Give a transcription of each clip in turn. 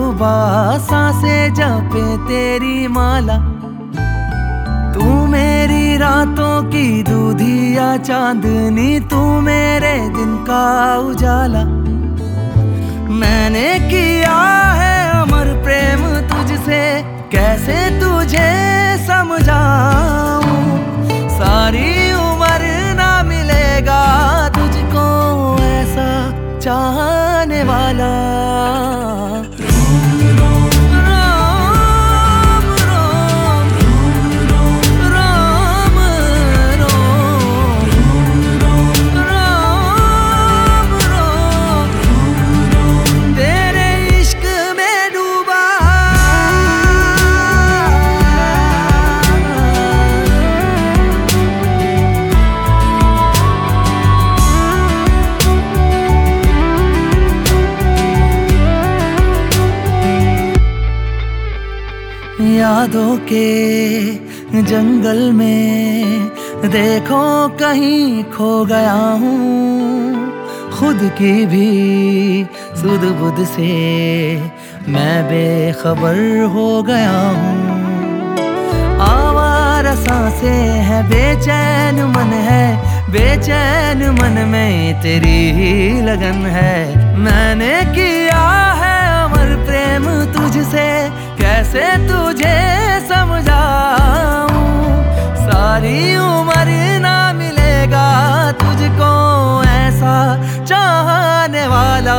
डूबा सांसें जपे तेरी माला। तू मेरी रातों की दूधिया चांदनी, तू मेरे दिन का उजाला। मैंने किया है अमर प्रेम तुझसे, कैसे तुझे समझाऊं। सारी उम्र ना मिलेगा तुझको ऐसा चाहने वाला। यादों के जंगल में देखो कहीं खो गया हूँ। खुद की भी सुध बुध से मैं बेखबर हो गया हूँ। आवारा सांसें है, बेचैन मन है, बेचैन मन में तेरी ही लगन है। मैंने किया है अमर प्रेम तुझसे, कैसे तुझे समझाऊं। सारी उम्र ना मिलेगा तुझको ऐसा चाहने वाला।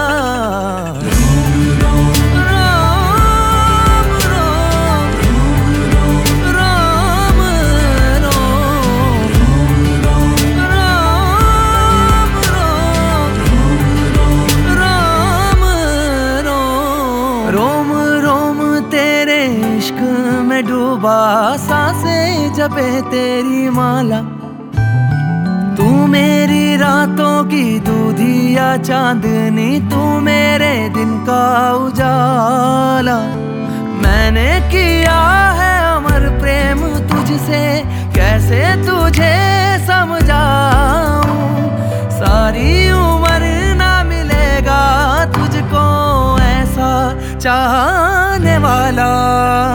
रोम रोम तेरे इश्क में डूबा सांसें जपे तेरी माला। तू मेरी रातों की दूधिया चांदनी, तू मेरे दिन का उजाला। मैंने किया है अमर प्रेम तुझसे, कैसे तुझे समझाऊं। सारी उम्र ना मिलेगा तुझको ऐसा चाहने वाला।